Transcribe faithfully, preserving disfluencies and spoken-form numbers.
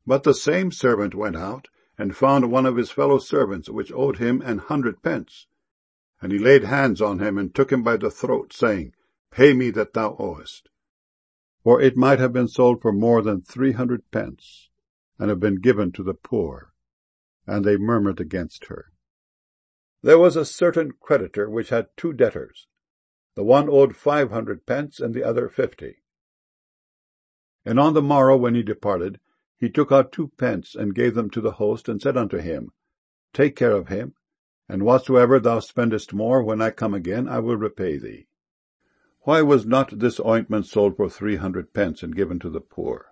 But the same servant went out, and found one of his fellow servants, which owed him an hundred pence. And he laid hands on him, and took him by the throat, saying, Pay me that thou owest. For it might have been sold for more than three hundred pence, and have been given to the poor. And they murmured against her. There was a certain creditor which had two debtors. The one owed five hundred pence, and the other fifty. And on the morrow, when he departed, he took out two pence, and gave them to the host, and said unto him, Take care of him, and whatsoever thou spendest more, when I come again, I will repay thee. Why was not this ointment sold for three hundred pence, and given to the poor?